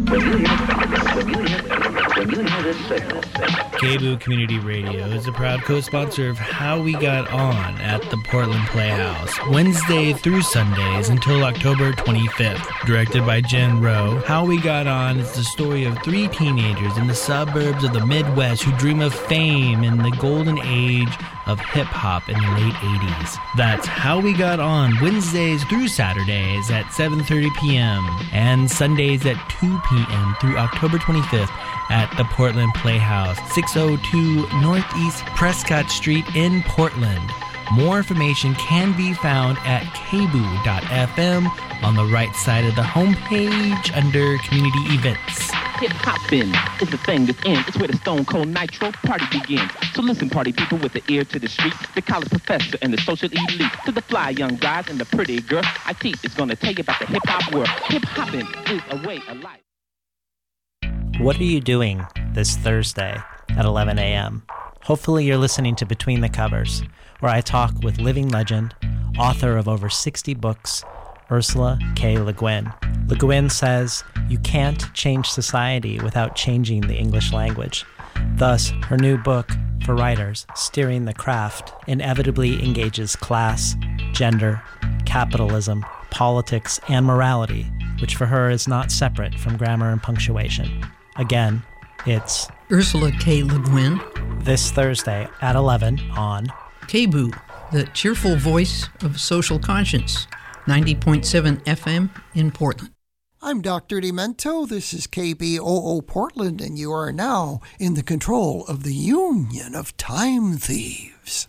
KBOO Community Radio is a proud co-sponsor of How We Got On at the Portland Playhouse, Wednesday through Sundays until October 25th. Directed by Jen Rowe, How We Got On is the story of three teenagers in the suburbs of the Midwest who dream of fame in the golden age of hip-hop in the late 80s. That's How We Got On, Wednesdays through Saturdays at 7:30 p.m. and Sundays at 2 p.m. through October 25th at the Portland Playhouse, 602 Northeast Prescott Street in Portland. More information can be found at kboo.fm on the right side of the homepage under Community Events. Hip-hopping is the thing that's in. It's where the Stone Cold Nitro party begins. So listen, party people, with the ear to the street, the college professor and the social elite, to the fly young guys and the pretty girl I teach is going to tell you about the hip-hop world. Hip-hopping is a way of life. What are you doing this Thursday at 11 a.m.? Hopefully you're listening to Between the Covers, where I talk with living legend, author of over 60 books, Ursula K. Le Guin. Le Guin says, you can't change society without changing the English language. Thus, her new book for writers, Steering the Craft, inevitably engages class, gender, capitalism, politics, and morality, which for her is not separate from grammar and punctuation. Again, it's Ursula K. Le Guin. This Thursday at 11 on KBOO, the cheerful voice of social conscience, 90.7 FM in Portland. I'm Dr. Demento. This is KBOO Portland, and you are now in the control of the Union of Time Thieves.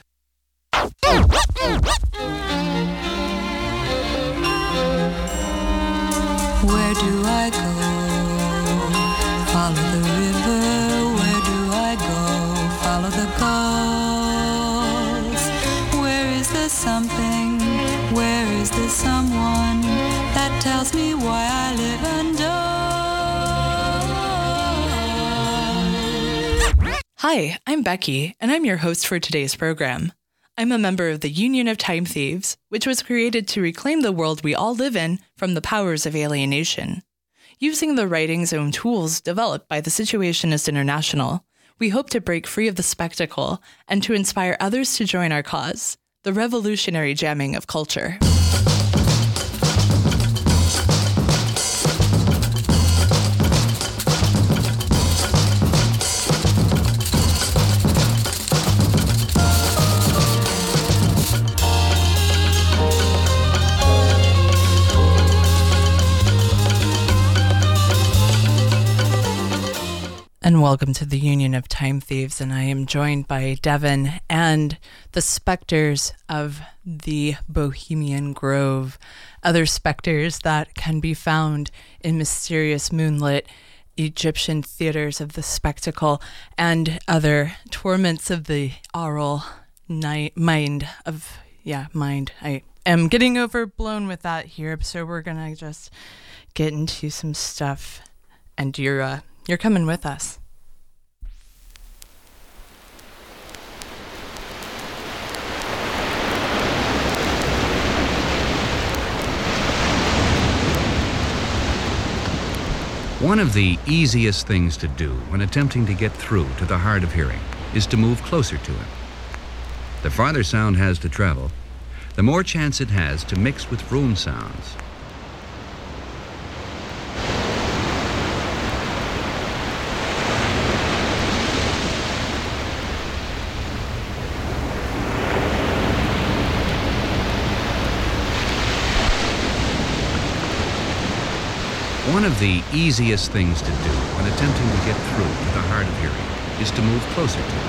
Where do I go? Follow the river. Where do I go? Follow the gulls. Where is the something? Where is the someone that tells me why I live undone? Hi, I'm Becky, and I'm your host for today's program. I'm a member of the Union of Time Thieves, which was created to reclaim the world we all live in from the powers of alienation. Using the writing's own tools developed by the Situationist International, we hope to break free of the spectacle and to inspire others to join our cause, the revolutionary jamming of culture. And welcome to the Union of Time Thieves, and I am joined by Devin and the specters of the Bohemian Grove, other specters that can be found in mysterious moonlit Egyptian theaters of the spectacle and other torments of the aural mind. I am getting overblown with that here, so we're gonna just get into some stuff, and you're coming with us. One of the easiest things to do when attempting to get through to the hard of hearing is to move closer to it. The farther sound has to travel, the more chance it has to mix with room sounds. One of the easiest things to do when attempting to get through to the hard of hearing is to move closer to it.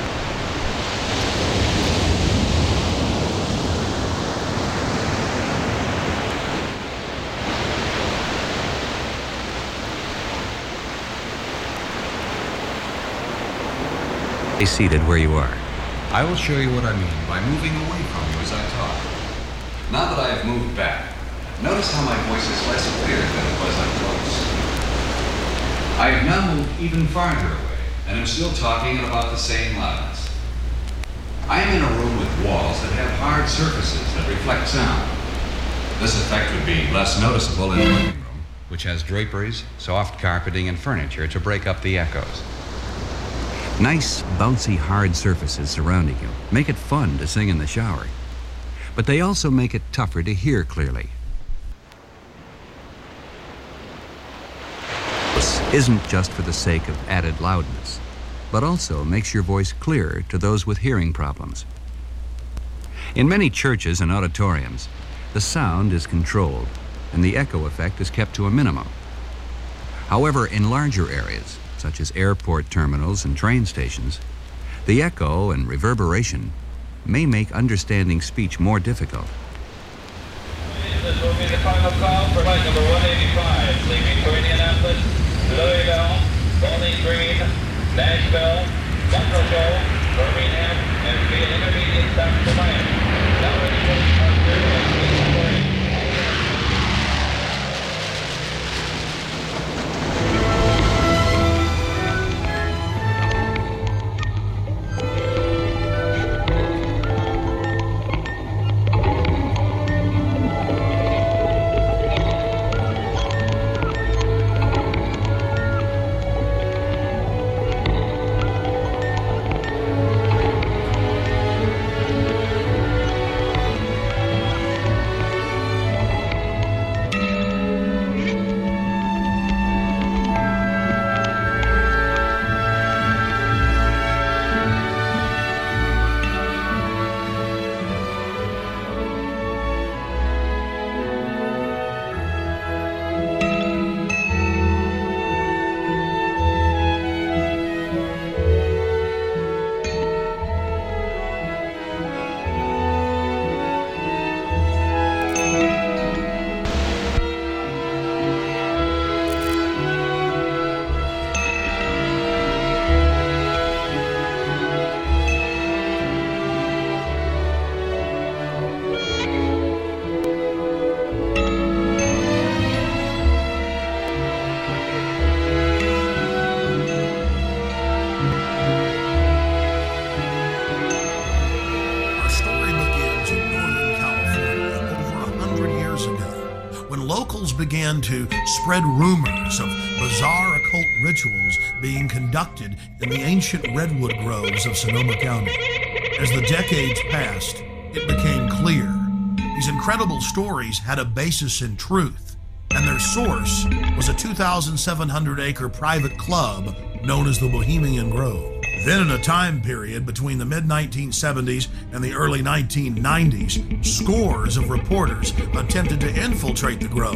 Stay seated where you are. I will show you what I mean by moving away from you as I talk. Now that I have moved back, notice how my voice is less clear than it was up close. I have now moved even farther away, and am still talking at about the same loudness. I am in a room with walls that have hard surfaces that reflect sound. This effect would be less noticeable in the living room, which has draperies, soft carpeting, and furniture to break up the echoes. Nice, bouncy, hard surfaces surrounding you make it fun to sing in the shower, but they also make it tougher to hear clearly. This isn't just for the sake of added loudness, but also makes your voice clearer to those with hearing problems. In many churches and auditoriums, the sound is controlled and the echo effect is kept to a minimum. However, in larger areas, such as airport terminals and train stations, the echo and reverberation may make understanding speech more difficult. This will be the final call for flight number 185, leaving for Indianapolis, Louisville, Bowling Green, Nashville, Buffalo, Birmingham, and via intermediate stop to Miami. Now ready for departure at 8:40. Began to spread rumors of bizarre occult rituals being conducted in the ancient redwood groves of Sonoma County. As the decades passed, it became clear these incredible stories had a basis in truth, and their source was a 2,700-acre private club known as the Bohemian Grove. Then in a time period between the mid-1970s and the early 1990s, scores of reporters attempted to infiltrate the grove.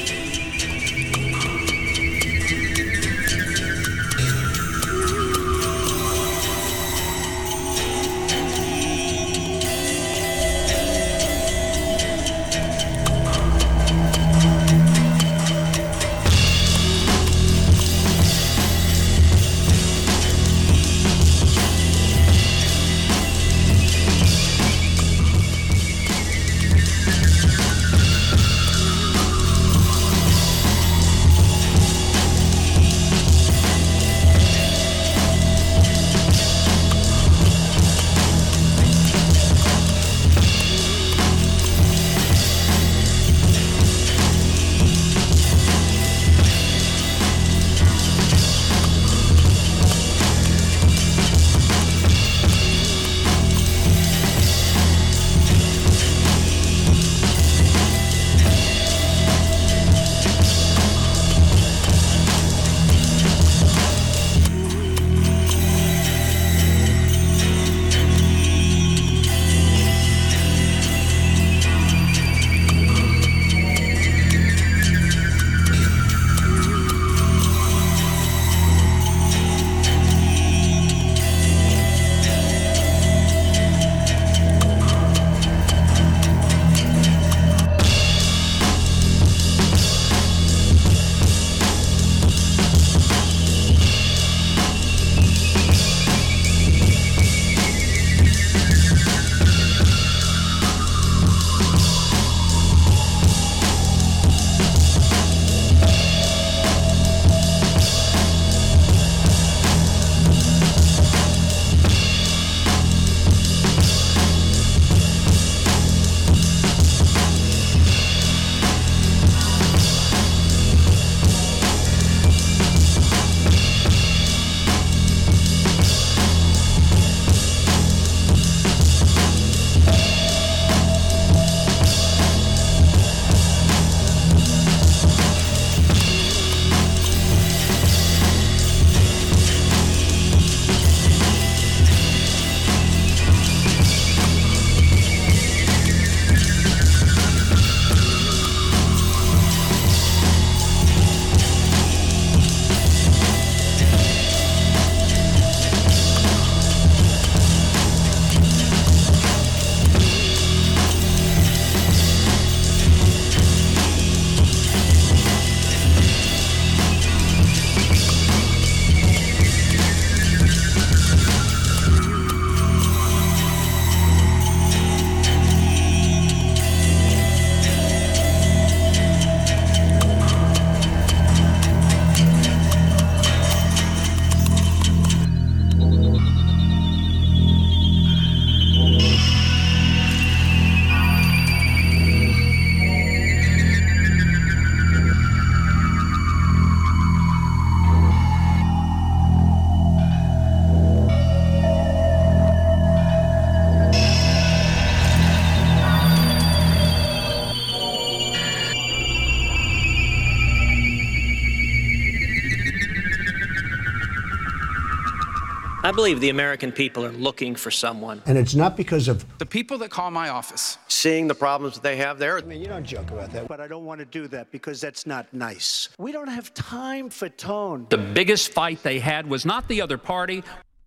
I believe the American people are looking for someone. And it's not because of the people that call my office. Seeing the problems that they have there. I mean, you don't joke about that, but I don't want to do that because that's not nice. We don't have time for tone. The biggest fight they had was not the other party.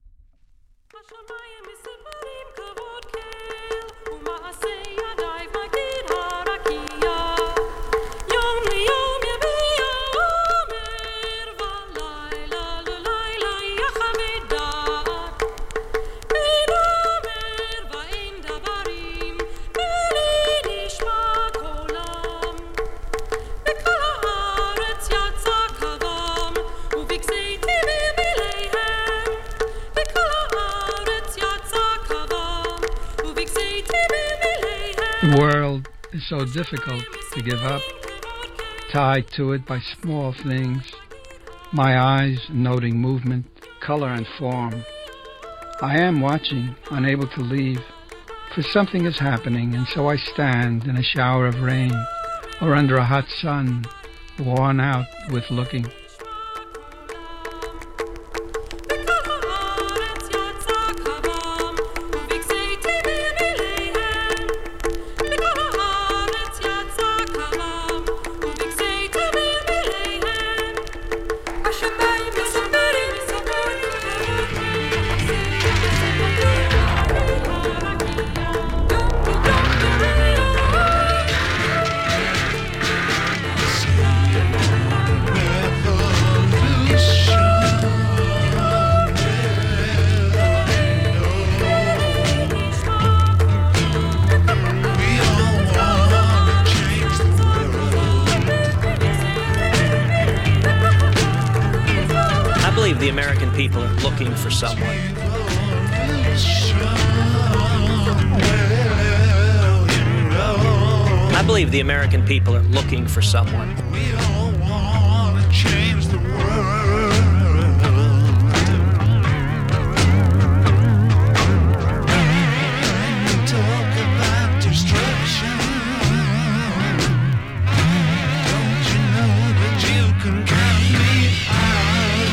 The world is so difficult to give up, tied to it by small things. My eyes noting movement, color, and form. I am watching, unable to leave, for something is happening, and so I stand in a shower of rain or under a hot sun, worn out with looking. The American people are looking for someone. I believe the American people are looking for someone. We all want to change the world. Talk about destruction. Don't you know that you can count me out?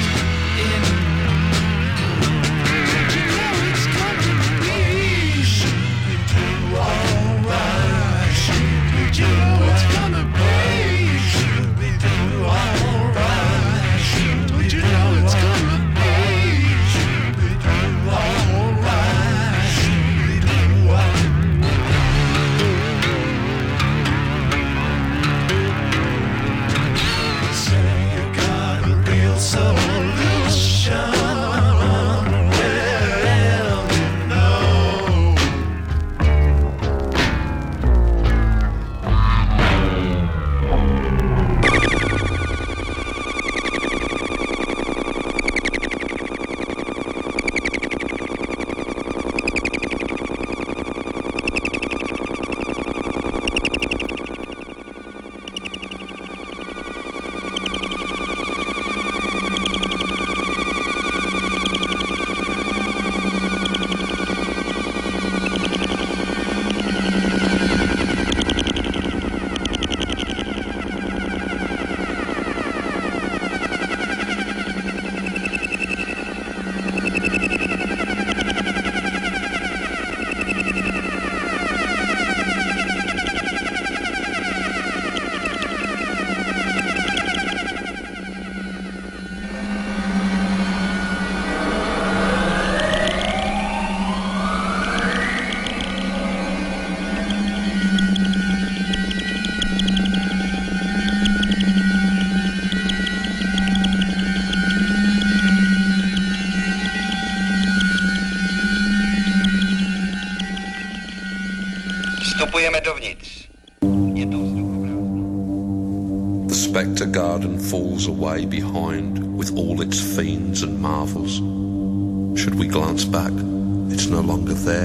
The Spectre Garden falls away behind with all its fiends and marvels. Should we glance back, it's no longer there,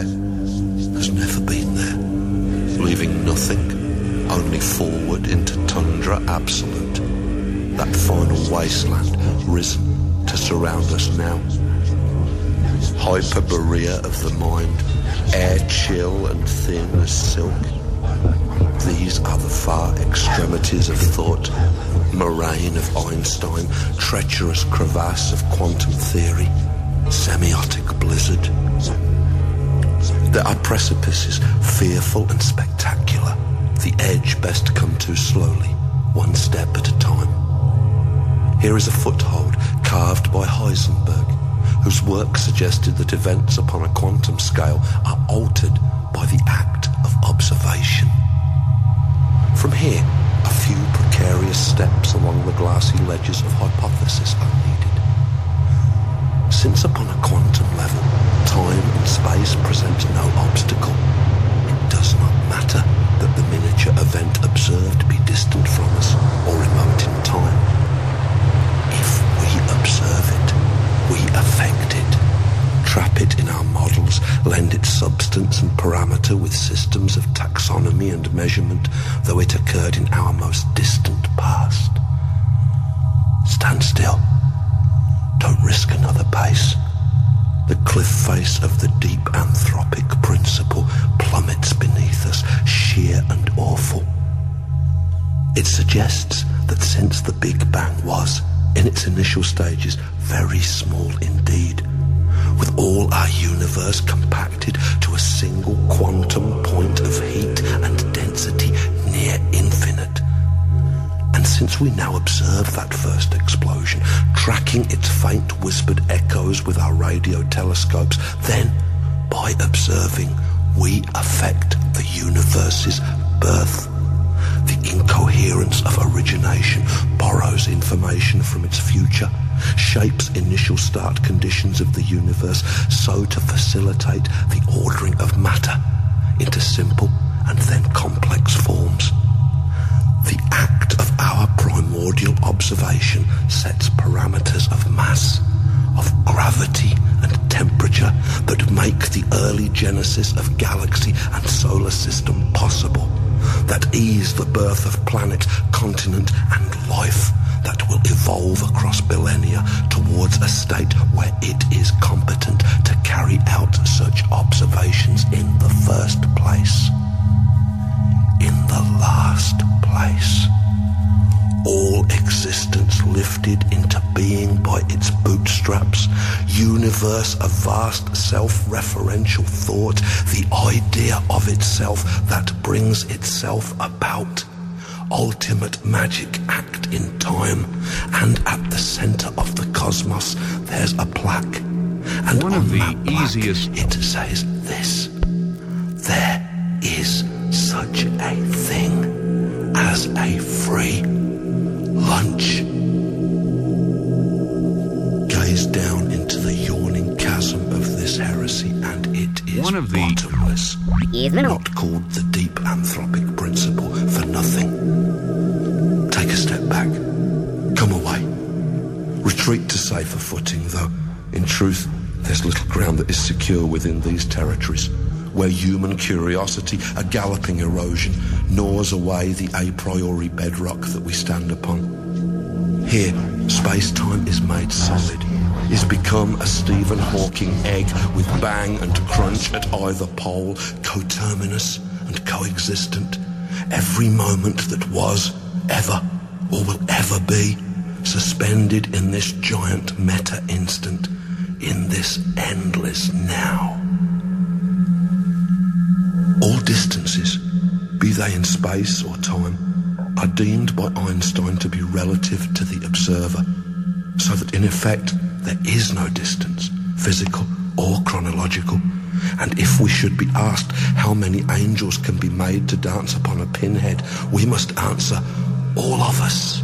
has never been there, leaving nothing, only forward into tundra absolute, that final wasteland risen to surround us now. Hyperborea of the mind, air chill and thin as silk. These are the far extremities of thought, moraine of Einstein, treacherous crevasse of quantum theory. semiotic blizzard. There are precipices, fearful and spectacular, the edge best come to slowly, one step at a time. Here is a foothold carved by Heisenberg, whose work suggested that events upon a quantum scale are altered by the act of observation. From here, a few precarious steps along the glassy ledges of hypothesis are needed. Since upon a quantum level, time and space present no obstacle, it does not matter that the miniature event observed be distant from us or remote in time. If we observe it, we affect it, trap it in our models, lend it substance and parameter with systems of taxonomy and measurement, though it occurred in our most distant past. Stand still. Don't risk another pace. The cliff face of the deep anthropic principle plummets beneath us, sheer and awful. It suggests that since the Big Bang was, in its initial stages, very small indeed, with all our universe compacted to a single quantum point of heat and density near infinite. And since we now observe that first explosion, tracking its faint whispered echoes with our radio telescopes, then, by observing, we affect the universe's birth. The incoherence of origination borrows information from its future, shapes initial start conditions of the universe so to facilitate the ordering of matter into simple and then complex forms. The act of our primordial observation sets parameters of mass, of gravity and temperature that make the early genesis of galaxy and solar system possible, that ease the birth of planet, continent and life, that will evolve across millennia towards a state where it is competent to carry out such observations in the first place. In the last place, all existence lifted into being by its bootstraps, universe of vast self-referential thought, the idea of itself that brings itself about, ultimate magic act in time, and at the center of the cosmos there's a plaque, and one of the easiest it says this: there is such a thing as a free lunch. Gaze down into the yawning chasm of this heresy, and it is bottomless. Not called the deep anthropic principle for nothing. Take a step back. Come away. Retreat to safer footing, though in truth there's little ground that is secure within these territories, where human curiosity, a galloping erosion, gnaws away the a priori bedrock that we stand upon. Here, space-time is made solid, is become a Stephen Hawking egg with bang and crunch at either pole, coterminous and coexistent. Every moment that was, ever, or will ever be, suspended in this giant meta-instant, in this endless now. All distances, be they in space or time, are deemed by Einstein to be relative to the observer, so that in effect there is no distance, physical or chronological. And if we should be asked how many angels can be made to dance upon a pinhead, we must answer, all of us.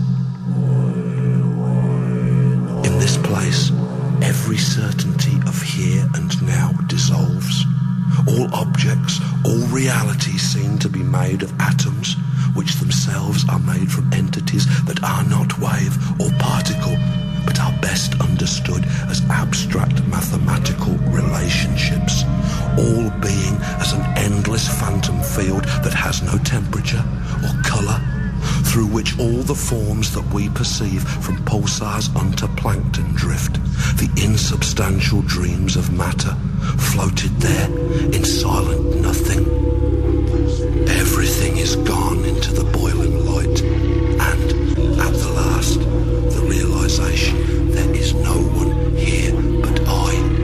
In this place, every certainty of here and now dissolves. All objects, all realities seem to be made of atoms, which themselves are made from entities that are not wave or particle, but are best understood as abstract mathematical relationships, all being as an endless phantom field that has no temperature or colour, through which all the forms that we perceive, from pulsars unto plankton drift, the insubstantial dreams of matter, floated there in silent nothing. Everything is gone into the boiling light, and at the last, the realization there is no one here but I.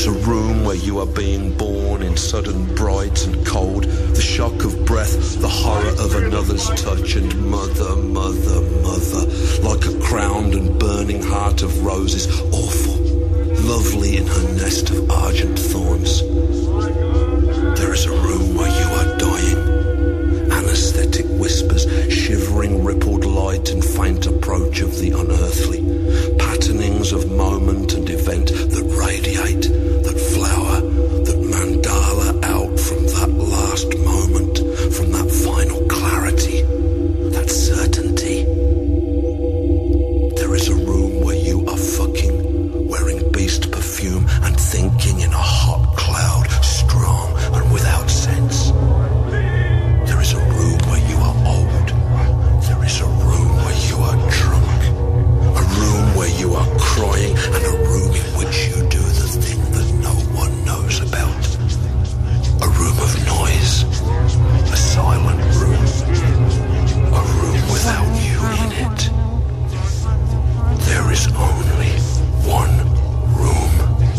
is a room where you are being born in sudden bright and cold, the shock of breath, the horror of another's touch, and mother, mother, mother, like a crowned and burning heart of roses, awful, lovely in her nest of argent thorns. There is a room where you are dying, anesthetic whispers, shivering rippled light and faint approach of the unearthly, patternings of moment and event that radiate, that flower, that mandala out from that last moment, from that final clarity, that certainty. There is a room where you are fucking, wearing beast perfume and thinking in a hot cloud, strong and without sense. There is a room where you are old. There is a room where you are drunk. A room where you are crying, and a room in which you do the thing that no one knows about. A room of noise. A silent room. A room without you in it. There is only one room.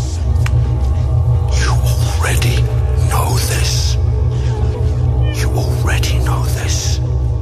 You already know this. You already know this.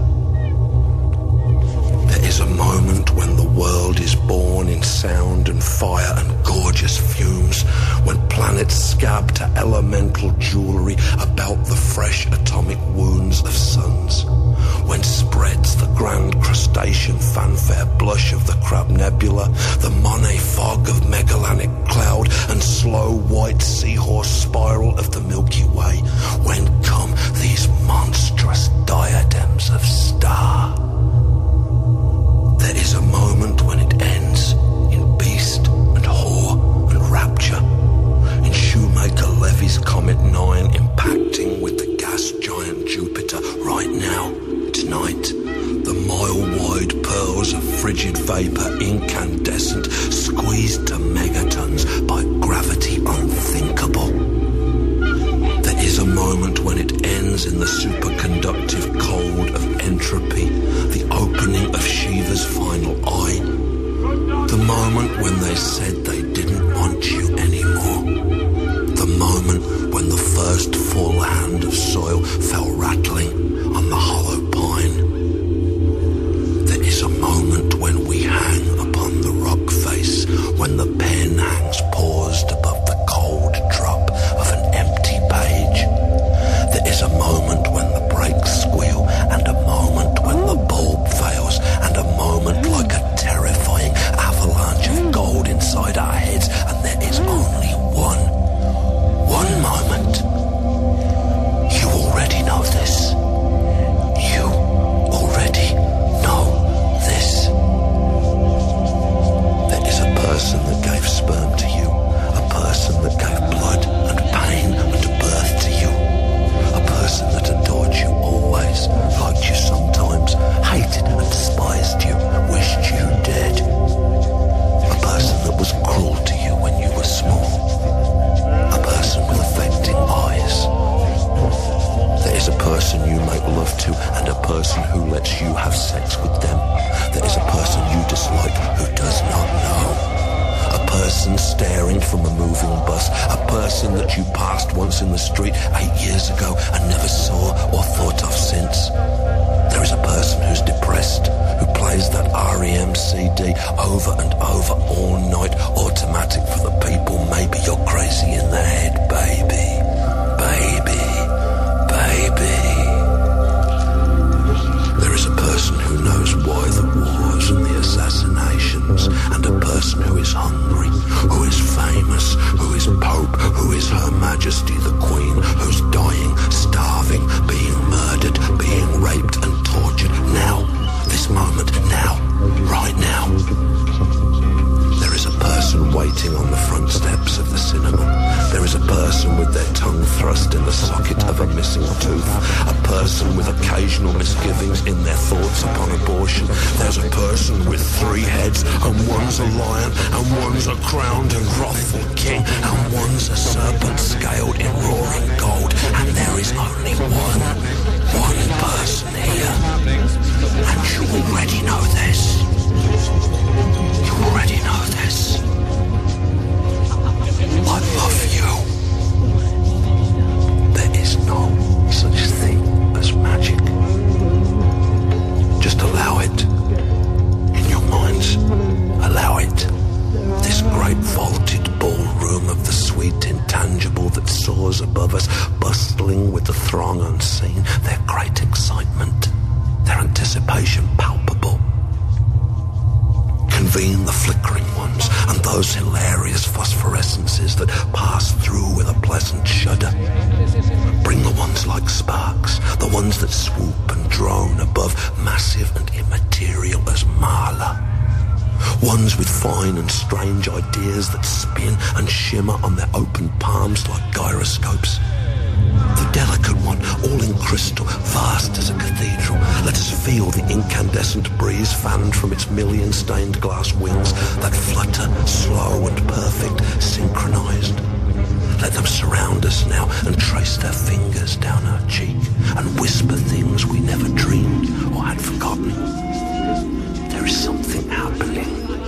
There is a moment when the world is born in sound and fire and gorgeous fumes, when planets scab to elemental jewelry about the fresh atomic wounds of suns, when spreads the grand crustacean fanfare blush of the Crab Nebula, the Monet fog of Magellanic Cloud, and slow white seahorse spiral of the Milky Way, when come these monstrous diadems of star. There is a moment when it ends in beast and whore and rapture, in Shoemaker Levy's Comet 9 impacting with the gas giant Jupiter right now, tonight. The mile-wide pearls of frigid vapor, incandescent, squeezed to megatons by gravity unthinkable. There is a moment when it ends in the superconductive cold of entropy, the opening of Shiva's final eye. The moment when they said they didn't want you anymore. The moment when the first full hand of soil fell rattling on the hollow pine. There is a moment when we hang upon the rock face, when the pen hangs paused above the cold drop of an empty page. There is a moment when the brakes squeal, and a moment when the bulb fails, and a moment like a terrifying avalanche of gold inside our heads, and there is only one moment. You already know this. You already know this. There is a person that gave sperm to you, a person that gave blood and pain and birth to you, a person that adored you always, liked you sometimes, hated and despised you, wished you dead, a person that was cruel to you when you were small, a person with affecting eyes. There is a person you make love to, and a person who lets you have sex with them. There is a person you dislike who does not know. A person staring from a moving bus, a person that you passed once in the street 8 years ago and never saw or thought of since. There is a person who's depressed, who plays that REM CD over and over all night, automatic for the people. Maybe you're crazy in the head, baby, baby, baby. There is a person who knows why the wars and the assassinations, and a person who is hungry, who is famous, who is Pope, who is Her Majesty the Queen, who's dying, starving, being murdered, being raped and tortured. Now, this moment, now, right now. There is a person waiting on the front steps of the cinema. There is a person with their tongue thrust in the socket of a missing tooth. A person with occasional misgivings in their thoughts upon abortion. There's a person with 3 heads, and one's a lion, and one's a crowned and wrathful king, and one's a serpent scaled in roaring gold. And there is only one person here. And you already know this. You already know this. I love you. above us, bustling with the throng unseen, their great excitement, their anticipation palpable. Convene the flickering ones and those hilarious phosphorescences that pass through with a pleasant shudder. Bring the ones like sparks, the ones that swoop and drone above, massive and immaterial as Mala. Ones with fine and strange ideas that spin and shimmer on their open palms like gyroscopes. The delicate one, all in crystal, vast as a cathedral. Let us feel the incandescent breeze fanned from its million stained glass wings that flutter, slow and perfect, synchronized. Let them surround us now and trace their fingers down our cheek and whisper things we never dreamed or had forgotten. There is something happening.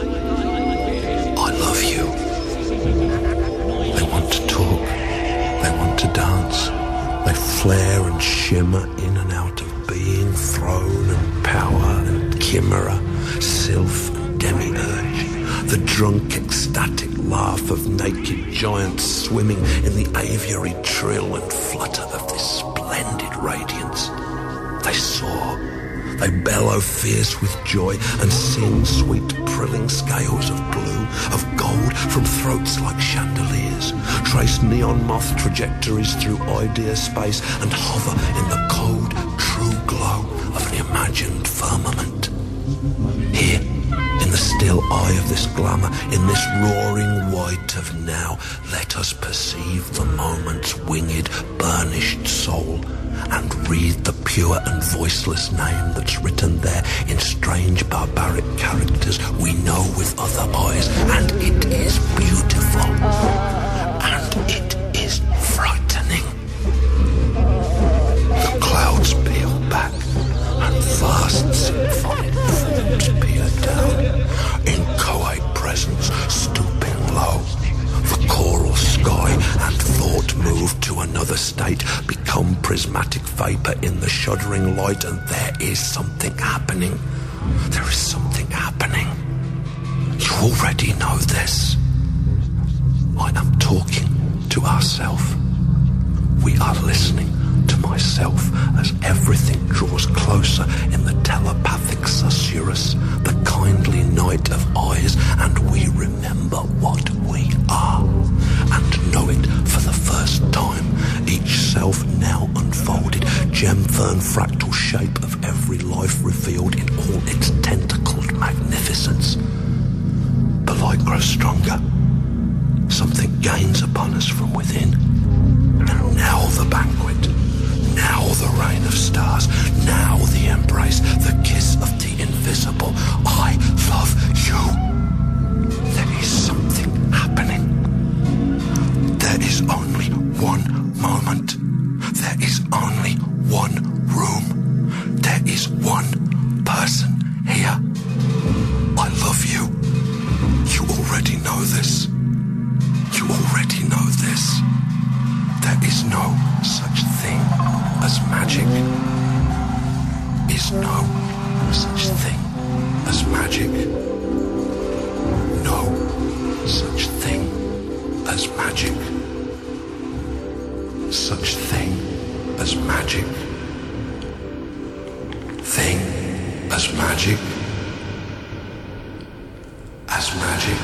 I love you. They want to talk. They want to dance. They flare and shimmer in and out of being, throne and power and chimera, sylph and demiurge. The drunk, ecstatic laugh of naked giants swimming in the aviary trill and flutter of this splendid radiance. They soar. They bellow fierce with joy and sing sweet prilling scales of blue, of gold from throats like chandeliers, trace neon moth trajectories through idea space and hover in the cold, true glow of an imagined firmament. Here, in the still eye of this glamour, in this roaring white of now, let us perceive the moment's winged, burnished soul and read the pure and voiceless name that's written there in strange barbaric characters we know with other eyes, and it is beautiful, and it is frightening. The clouds peel back, and vast symphonic forms peer down, inchoate presence stooping low. The choral sky and thought move to another state, become prismatic vapor in the shuddering light, and there is something happening. There is something happening. You already know this. I am talking to ourselves. We are listening to myself as everything draws closer in the telepathic susurrus, the kindly night of eyes, and we remember what we are and know it for the first time, each self now unfolded, gem-fern fractal shape of every life revealed in all its tentacled magnificence. The light grows stronger. Something gains upon us from within. And now the banquet. Now the rain of stars, now the embrace, the kiss of the invisible. I love you. There is something happening. There is only one moment. There is only one room. There is one person here. I love you. You already know this. You already know this. There is no such thing as magic. Is no such thing as magic. No such thing as magic. Such thing as magic. Thing as magic. As magic.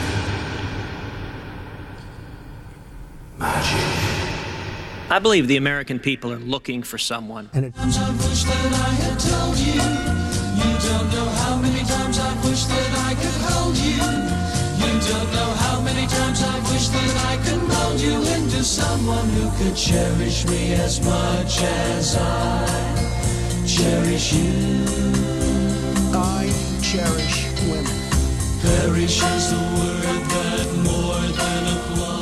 Magic. I believe the American people are looking for someone. And I wish that I had told you. You don't know how many times I wish that I could hold you. You don't know how many times I wish that I could mold you into someone who could cherish me as much as I cherish you. I cherish women. Perish is the word that more than applies.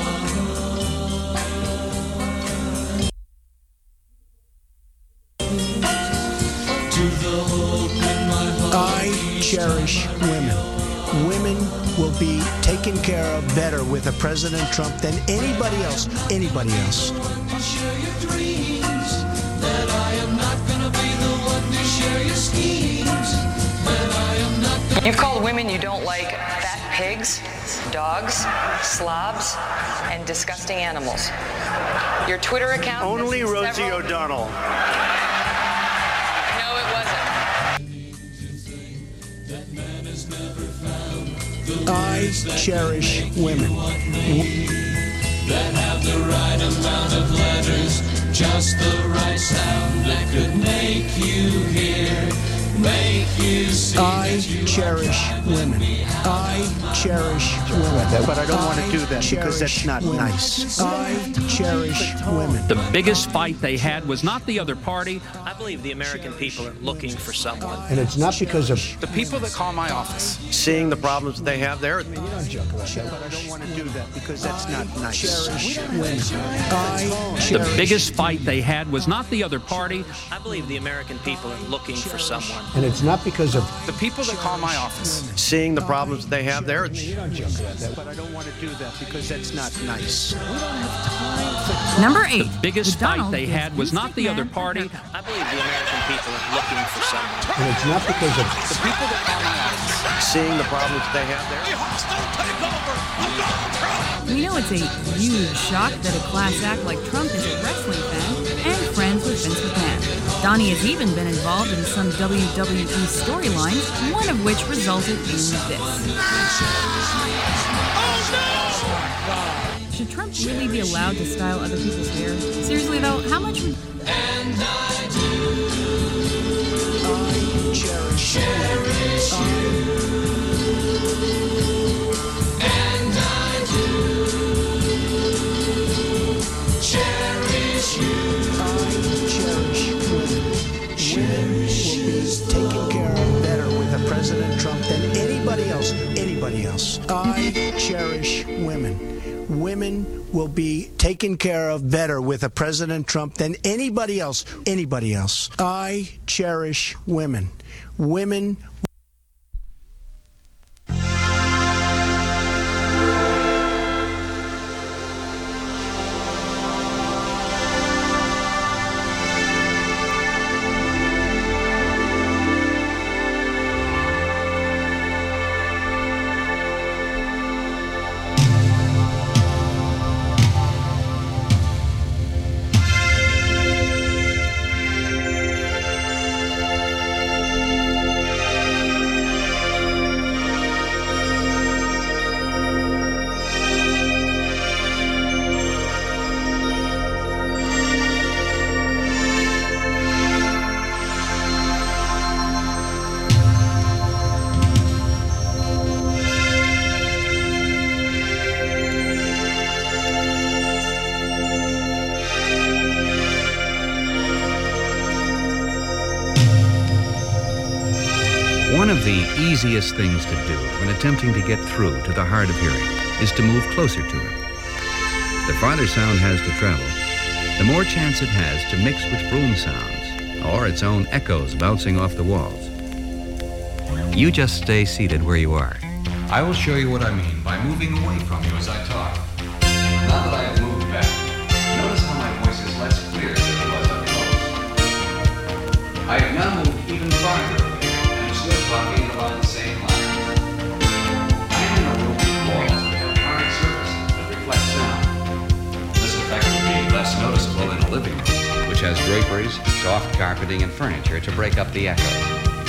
I cherish women. Women will be taken care of better with a President Trump than anybody else. Anybody else. Share your dreams. That I am not gonna be the one to share your schemes. That I am not gonna. You've called women you don't like fat pigs, dogs, slobs, and disgusting animals. Your Twitter account? Only Rosie O'Donnell. No, it wasn't. I cherish women. That have the right amount of letters, just the right sound that could make you hear, make you see. I cherish women. I cherish women. But I don't want to do that because that's not nice. I cherish women. The biggest fight they had was not the other party. I believe the American people are looking for someone. And it's not because of The people that call my office. seeing the problems they have there. You don't joke about that. But I don't want to do that because that's not nice. Cherish women. I The cherish biggest fight they had was not the other party. I believe the American people are looking for someone. And it's not because of The people that call my office. seeing the problems they have there. You don't joke about that. But I don't want to do that because that's not nice. Number 8. The biggest fight they had was not the other party. I believe the American people are looking for someone. And it's not because of The people that call my office. seeing the problems they have there. We know it's a huge shock that a class act like Trump is a wrestling fan and friends with Vince McMahon. Donnie has even been involved in some WWE storylines, one of which resulted in this. Should Trump really be allowed to style other people's hair? Seriously though, how much... And I do. I cherish And I do. Cherish you. I cherish women. Women will be taken care of better with a President Trump than anybody else. Anybody else. I cherish women. Women will be taken care of better with a President Trump than anybody else. Anybody else. I cherish women. Women. One of the easiest things to do when attempting to get through to the hard of hearing is to move closer to it. The farther sound has to travel, the more chance it has to mix with room sounds or its own echoes bouncing off the walls. You just stay seated where you are. I will show you what I mean by moving away from you as I talk. Now that I have moved back, notice how my voice is less clear than it was up close. I have now moved even farther away and am still talking along the same lines. I am in a room with walls that have hard surfaces that reflect sound. This effect will be less noticeable in a living room, which has draperies, soft carpeting, and furniture to break up the echo.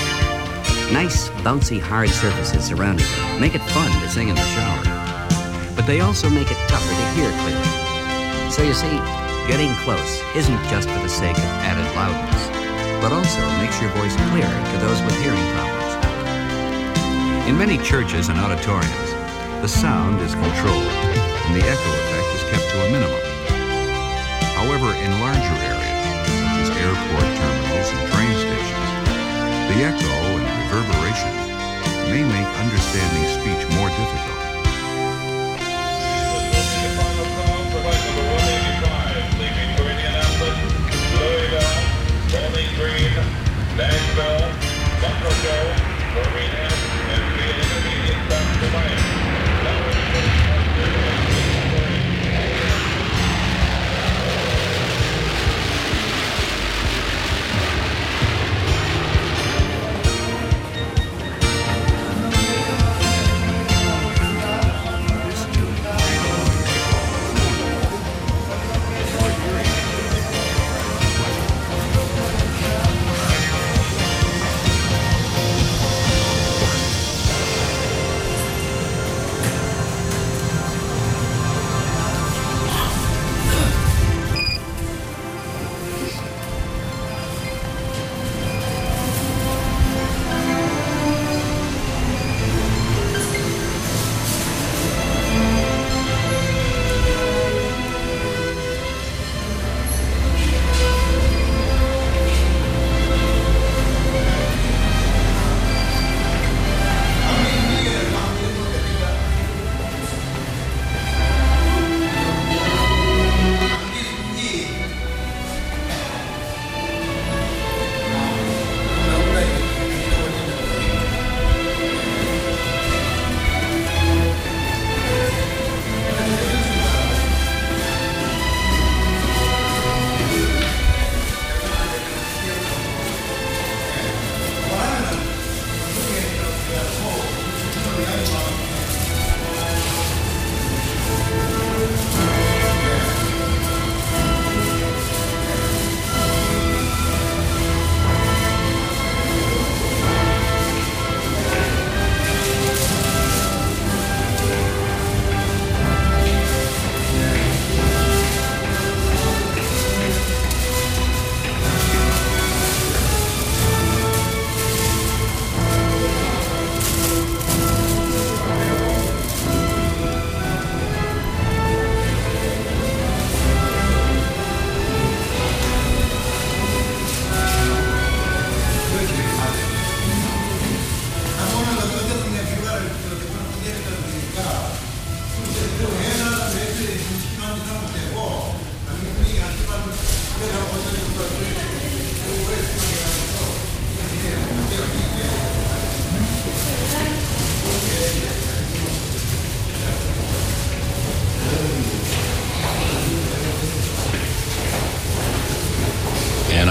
Nice, bouncy, hard surfaces surrounding them make it fun to sing in the shower. But they also make it tougher to hear clearly. So you see, getting close isn't just for the sake of added loudness, but also makes your voice clearer to those with hearing problems. In many churches and auditoriums, the sound is controlled and the echo effect is kept to a minimum. However, in larger areas, such as airport terminals and train stations, the echo and reverberation may make understanding speech more difficult. Final call for flight number 185, leaving for Indianapolis, Louisville, Bowling Green, Nashville, Buffalo Show, Birmingham, and via intermediate stop to Miami. Now we're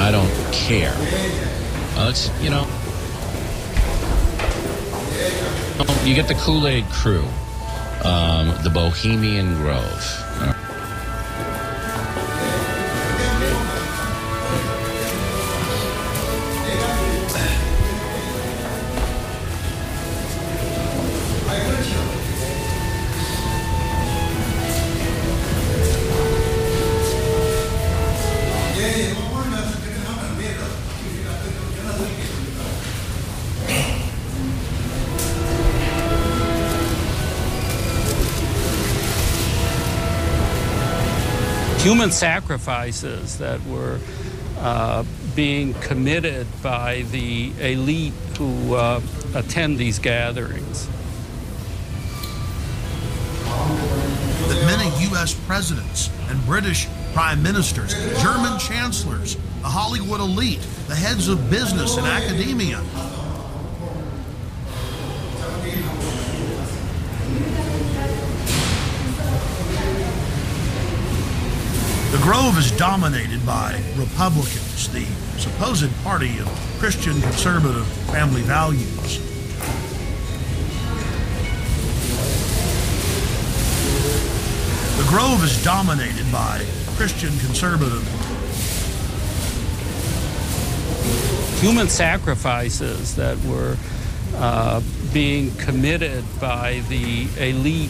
I don't care. It's, you get the Kool-Aid Crew, the Bohemian Grove. Human sacrifices that were being committed by the elite who attend these gatherings. That many U.S. presidents and British prime ministers, German chancellors, the Hollywood elite, the heads of business and academia, the Grove is dominated by Republicans, the supposed party of Christian conservative family values. The Grove is dominated by Christian conservative. Human sacrifices that were being committed by the elite.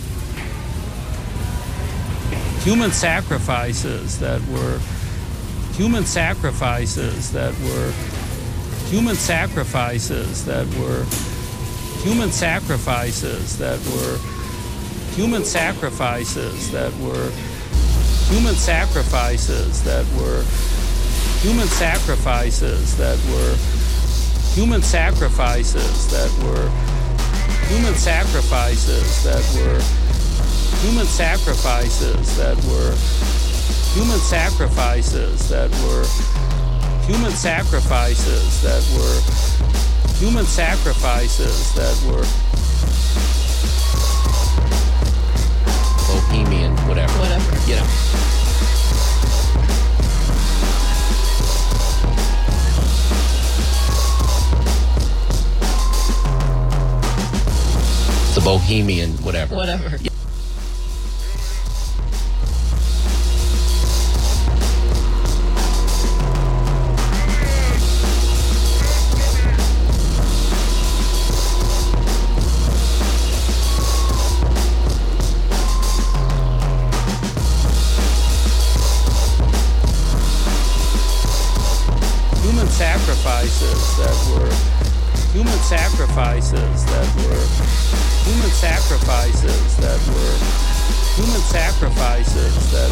Human sacrifices that were human sacrifices that were human sacrifices that were human sacrifices that were human sacrifices that were human sacrifices that were human sacrifices that were human sacrifices that were human sacrifices that were human sacrifices that were human sacrifices that were human sacrifices that were human sacrifices that were Bohemian, whatever, the Bohemian, whatever. sacrifices that were human sacrifices that were human sacrifices that were human sacrifices that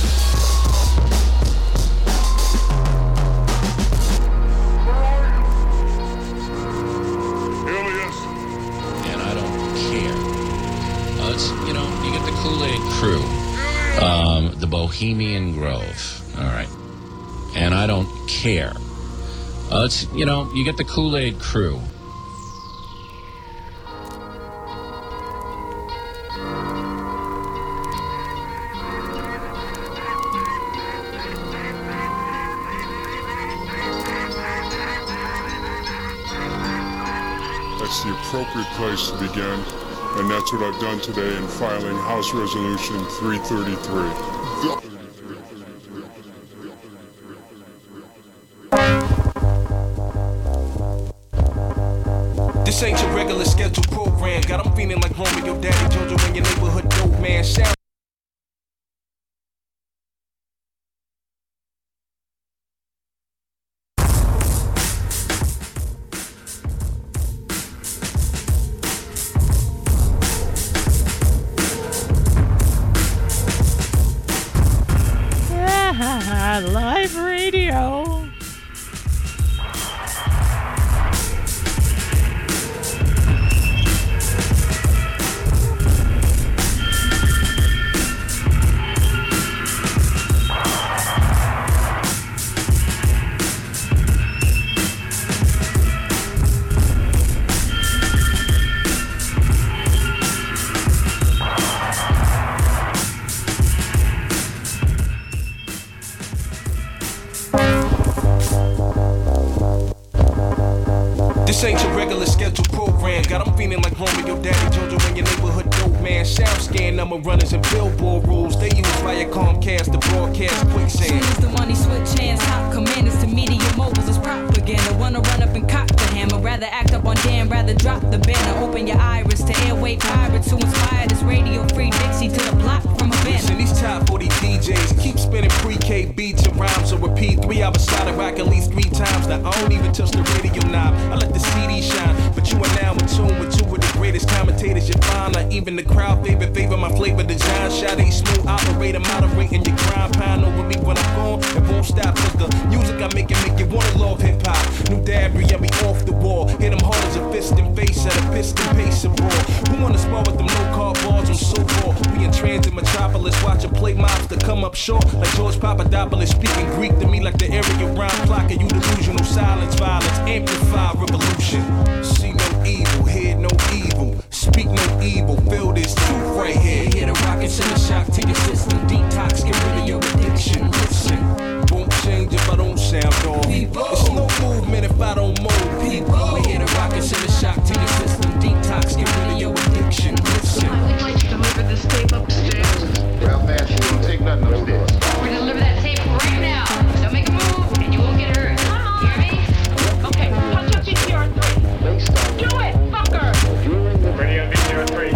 And I don't care. It's, you know, you get the Kool-Aid Crew, the Bohemian Grove. All right. And I don't care. It's, you know, you get the Kool-Aid Crew. That's the appropriate place to begin, and that's what I've done today in filing House Resolution 333. This ain't your regular scheduled program. Got 'em feeling like Romeo, Daddy, Jojo, and your neighborhood dope man. Shout. Live radio. This ain't your regular scheduled program. Got them feeling like Romeo, Daddy, Jojo, and your neighborhood dope man. Sound scan number runners and billboard rules. They use via Comcast to broadcast quicksand. Soon as the money switch hands, top commanders to media mobiles is propaganda. Wanna run up and cock the hammer, rather act up on damn, rather drop the banner. Open your iris to airway pirates who inspire this radio free Dixie to the block from Havana. Listen, these top 40 DJs keep spinning pre-K beats and rhymes on repeat. 3 hours solid rock at least 3 times. Now I don't even touch the radio knob. I let the CD shine, but you are now in tune with 2 of the greatest commentators you find. Like even the crowd favor my flavor design. Shotty smooth operator, moderating your crime. Pine over me when I'm gone, it won't stop. Look, the music I make you wanna love hip hop. New Dabry, yeah, we off the wall. Hit them hard as a fist and face at a piston pace of raw. Who wanna spar with them low-carb bars? I'm so raw. We in transit metropolis, watch a play mobs to come up short. Like George Papadopoulos speaking Greek to me like the area rhyme clock. You delusional silence, violence, amplify revolution. See no evil, hear no evil, speak no evil. Feel this truth right here. Hear the rocket send a shock to your system. Detox, get rid of your addiction. Listen, won't change if I don't sound off. It's no movement if I don't move. People, we hear the rocket send a shock to your system. Detox, get rid of your addiction. Listen, I'd like to deliver this tape upstairs. Real fast, you don't take nothing upstairs. We're gonna deliver that tape right now. Don't make a move, and you won't get hurt. Come on. Hear me? Okay, punch up VCR3. Do it, fucker! Radio VCR3.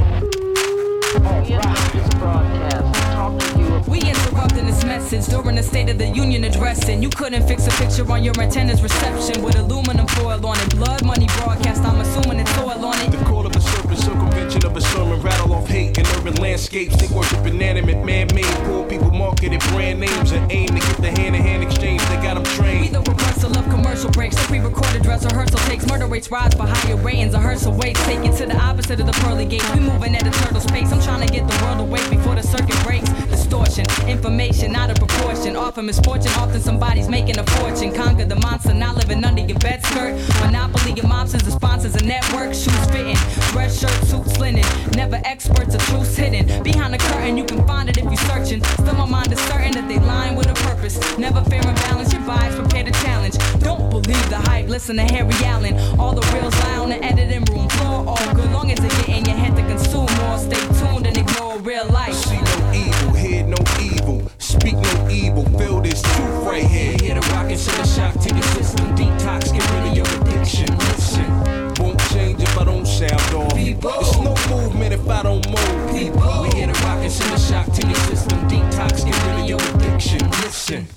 We interrupting this message during the State of the Union addressing. You couldn't fix a picture on your antenna's reception with aluminum foil on it. Blood money broadcast, I'm assuming it's oil on it. the call of a serpent, circumvention of a sermon, rattle off hate in urban landscapes. They worship inanimate, man-made. Poor people marketed brand names and aim to get the hand-to-hand exchange. They got them trained. We the reversal of commercial breaks. The pre-recorded dress rehearsal takes. Murder rates rise by higher ratings. A hearse of weights take it to the opposite of the pearly gates. We moving at a turtle's pace. I'm trying to get the world awake before the circuit breaks. Distortion, information out of proportion. Often misfortune, often somebody's making a fortune. Conquer the monster, not living under your bed skirt. Monopoly your mobsters, the sponsors, a network. Shoes fitting, dress shirt, suits linen. Never experts, a truth's hidden. Behind the curtain, you can find it if you're searching. Still my mind is certain that they lying with a purpose. Never fair and balance, your bias, prepare to challenge. Don't believe the hype, listen to Harry Allen. All the reels lie on the editing room floor. All good, long as they get in your head to consume more. Stay tuned and ignore real life. See no evil, hear no evil, speak no evil. Feel this truth right here. Hear the rocket send a shock to your system. Detox, get rid of your addiction. Listen, won't change if I don't sound off. It's no movement if I don't move. People, we hear the rocket send a shock to your system. Detox, get rid of your addiction. Listen.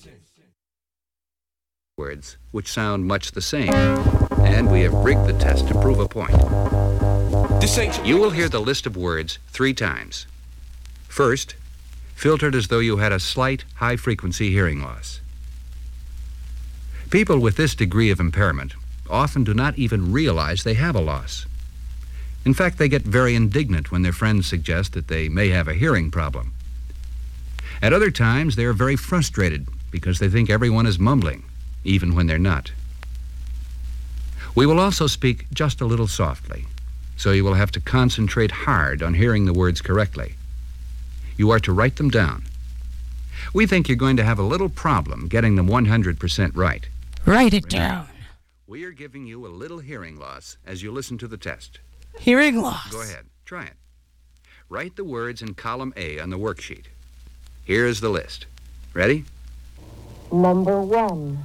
Words which sound much the same, and we have rigged the test to prove a point. You will hear the list of words 3 times. First, filtered as though you had a slight high-frequency hearing loss. People with this degree of impairment often do not even realize they have a loss. In fact, they get very indignant when their friends suggest that they may have a hearing problem. At other times, they are very frustrated because they think everyone is mumbling, even when they're not. We will also speak just a little softly, so you will have to concentrate hard on hearing the words correctly. You are to write them down. We think you're going to have a little problem getting them 100% right. Write it down. We are giving you a little hearing loss as you listen to the test. Hearing loss. Go ahead, try it. Write the words in column A on the worksheet. Here is the list. Ready? Number 1.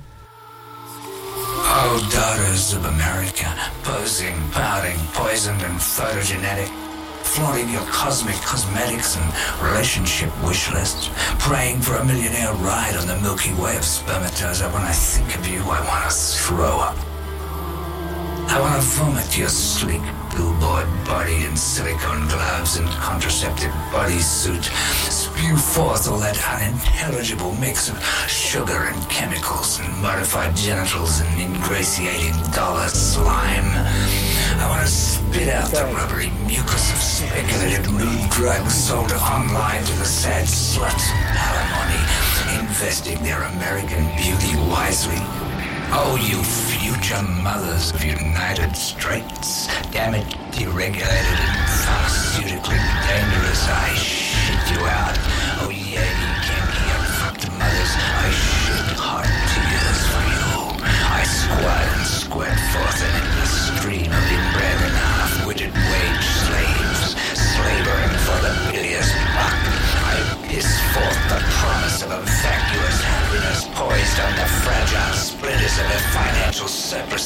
Oh, daughters of America, posing, pouting, poisoned and photogenetic, flaunting your cosmic cosmetics and relationship wish lists, praying for a millionaire ride on the Milky Way of spermatozoa. When I think of you, I want to throw up. I want to vomit your sleek billboard body in silicone gloves and contraceptive bodysuit, spew forth all that unintelligible mix of sugar and chemicals and modified genitals and ingratiating dollar slime. I want to spit out the rubbery mucus of speculative nude drugs sold online to the sad sluts of alimony, investing their American beauty wisely. Oh, you future mothers of United States, damn it, deregulated and pharmaceutically dangerous, I shit you out. Oh, yeah, you kinky unfucked mothers, I shit hard tears for you. I squat and squat forth an endless stream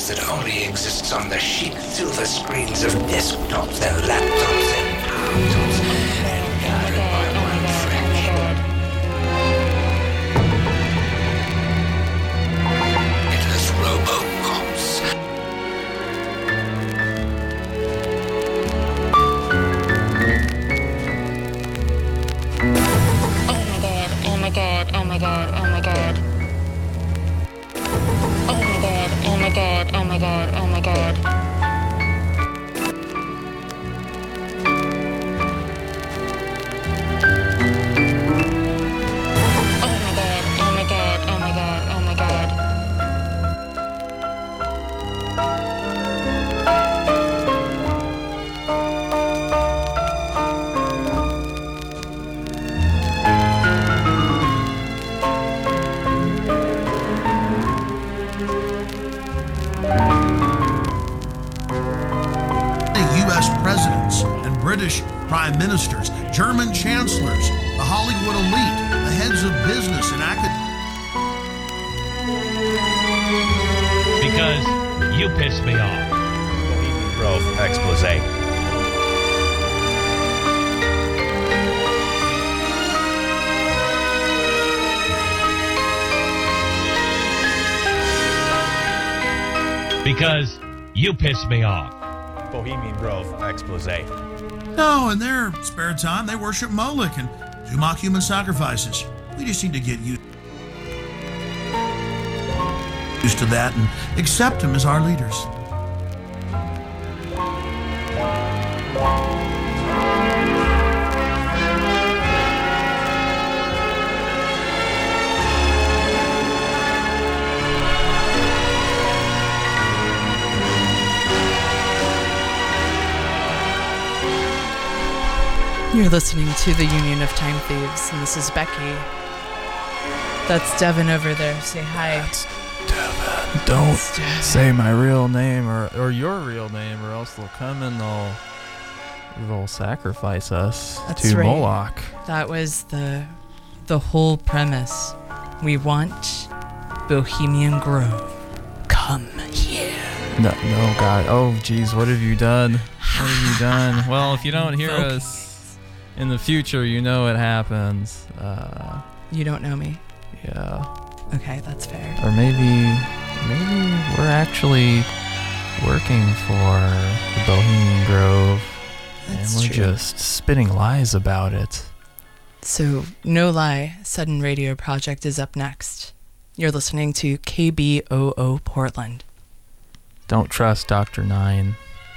that only exists on the chic silver screens of desktops and laptops and laptops and guarded by one fraction. Hitler's Robocops. Oh my god, oh my god, oh my god. Oh my god, oh my god, oh my god, oh my god. Oh my god, oh my god, oh my god, oh my god. U.S. presidents and British prime ministers, German chancellors, the Hollywood elite, the heads of business and academia. Because you piss me off. Bohemian Grove expose. Because you piss me off. Bohemian Grove expose. No, in their spare time, they worship Moloch and do mock human sacrifices. We just need to get used to that and accept them as our leaders. You're listening to the Union of Time Thieves, and this is Becky. That's Devin over there. Say hi. That's Devin. Don't say my real name or your real name, or else they'll come and they'll sacrifice us That's to right. Moloch. That was the whole premise. We want Bohemian Grove. Come here. No, God. Oh, geez, what have you done? What have you done? Well, if you don't hear us in the future, you know it happens. You don't know me? Yeah. Okay, that's fair. Or maybe we're actually working for the Bohemian Grove, That's and we're true. just spitting lies about it. So, no lie, Sudden Radio Project is up next. You're listening to KBOO Portland. Don't trust Dr. Nine.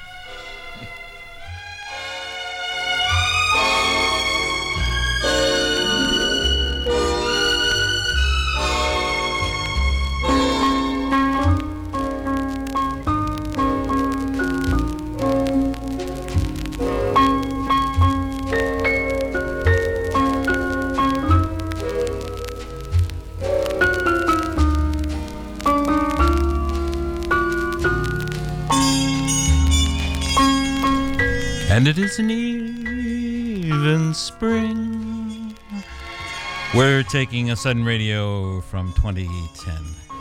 And it is an even spring. We're taking a Sudden Radio from 2010.